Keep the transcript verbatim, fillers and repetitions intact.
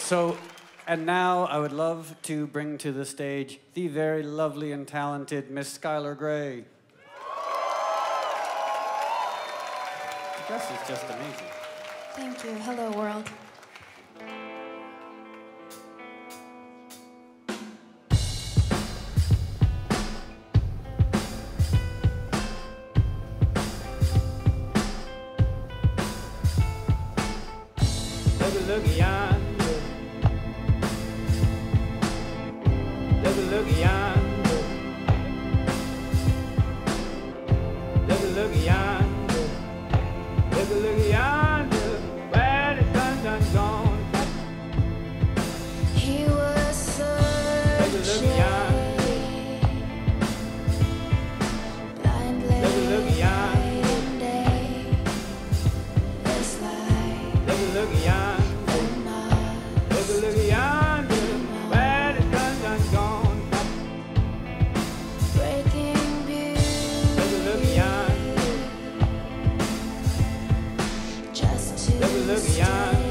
So, and now I would love to bring to the stage the very lovely and talented Miss Skylar Grey. The dress is just amazing. Thank you. Hello, world. Look yonder, look, look yonder, look, look yonder, look, look yonder, where the sun done gone. He was searching, look, look yonder, blindly, look, look yonder, and day, this light, look, look yonder. Look, look yonder, where the sun done gone. breaking beauty, Look, look yonder, just to look, look stay. yonder.